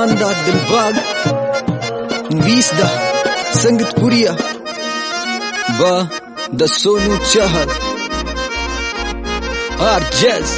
सुल्तान दा दिलबाग, वीस दा संगतपुरिया, बा दा सोनू चाहल, आर जैज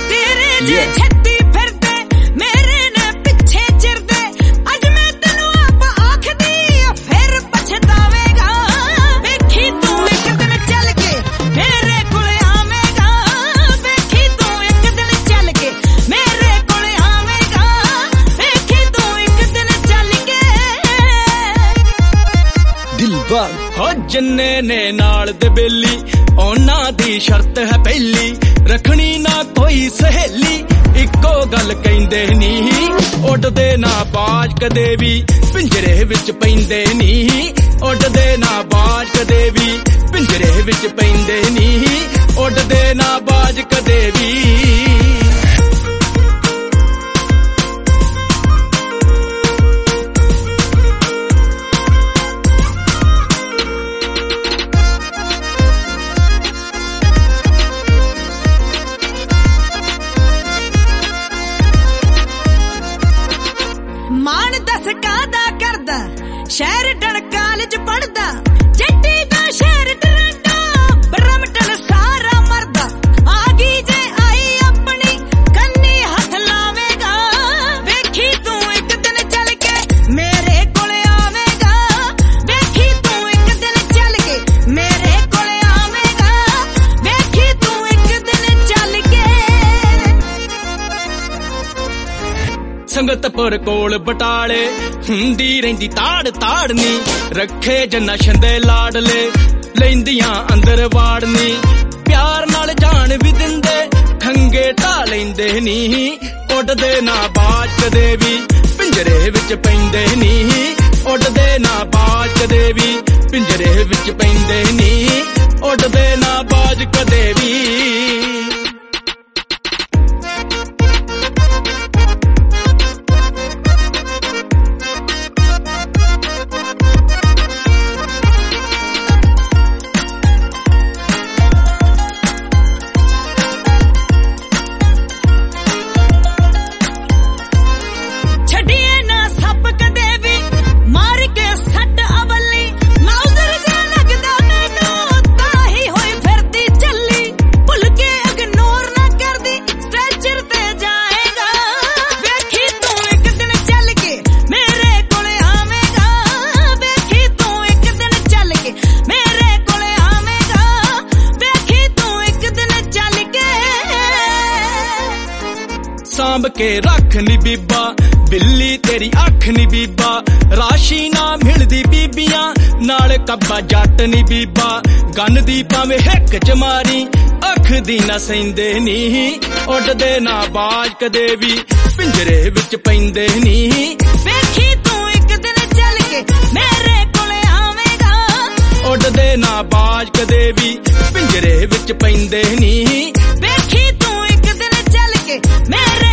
हो जिन्ने ने नाल दे बेली ओना दी शर्त है पहली, रखनी ना कोई सहेली, इको गल कहंदे नी, उड़दे ना बाज कदे भी पिंजरे विच पैंदे नी, उड़दे ना बाज कदे भी पिंजरे विच पैंदे नी, उड़दे ना बाज कदे भी। मान दस कादा करदा, शहर डण कॉलेज पढ़दा, जट्टी दा शहर टरंडो, ब्रमटन सारा मरदा, आगी जे आई अपनी कन्नी हथ लावेगा, वेखी तू एक दिन चल के मेरे कोले आवेगा, वेखी तू एक दिन चल के मेरे कोले आवेगा, वेखी तू एक दिन चल के। संगतपुर कोल बटाले हुंदी रहिंदी ताड़ ताड़नी, रखे जन्ना छंदे लाडले लैंदियां अंदर वाड़नी, प्यार नाल जान भी दिंदे खंगे ढा लैंदे नी, उड़दे ना बाज कदे भी पिंजरे विच पैंदे नी, उड़दे ना बाज कदे भी पिंजरे विच पैंदे नी, उड़दे ना बाज कदे भी। सांभ के रख नी बीबा, बिल्ली तेरी अख नी बीबा, राशि ना मिलदी बीबियां नाल कब्बा जट नी बीबा, गन दी भावें हिक च मारी अख दी ना सैंदे नी, उड़दे ना बाज कदे भी पिंजरे विच पैंदे नी, वेखी तू एक दिन चल के मेरे कोले आवेगा, उड़दे ना बाज कदे भी पिंजरे विच पैंदे नी, वेखी तू एक दिन चल के मेरे